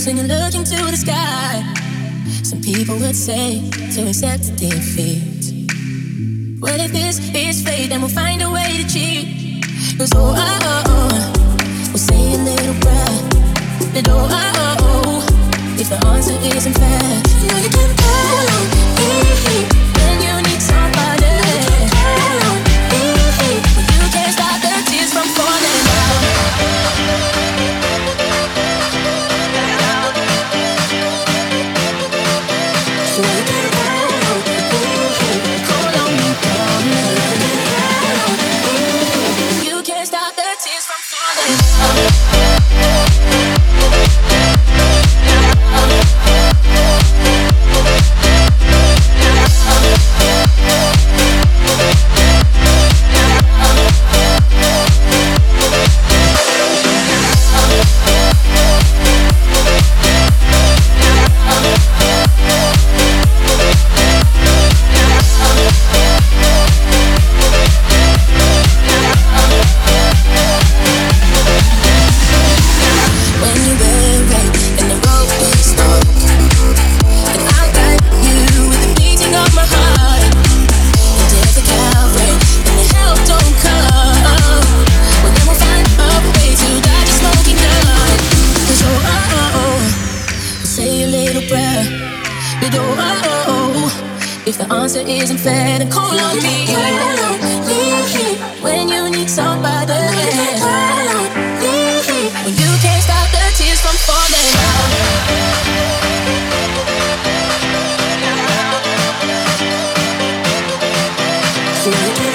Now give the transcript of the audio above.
When you're looking to the sky, some people would say to accept defeat. Well, if this is fate, then we'll find a way to cheat. 'Cause we'll say a little prayer. But if the answer isn't fair, you know you can call on me when you need somebody. You can call on me when you can't stop the tears from falling down. So you can call on me, call on me, call me. You can't stop the tears from falling down. If the answer isn't fair, then call on me when you need somebody. Call on me when you can't stop the tears from falling down.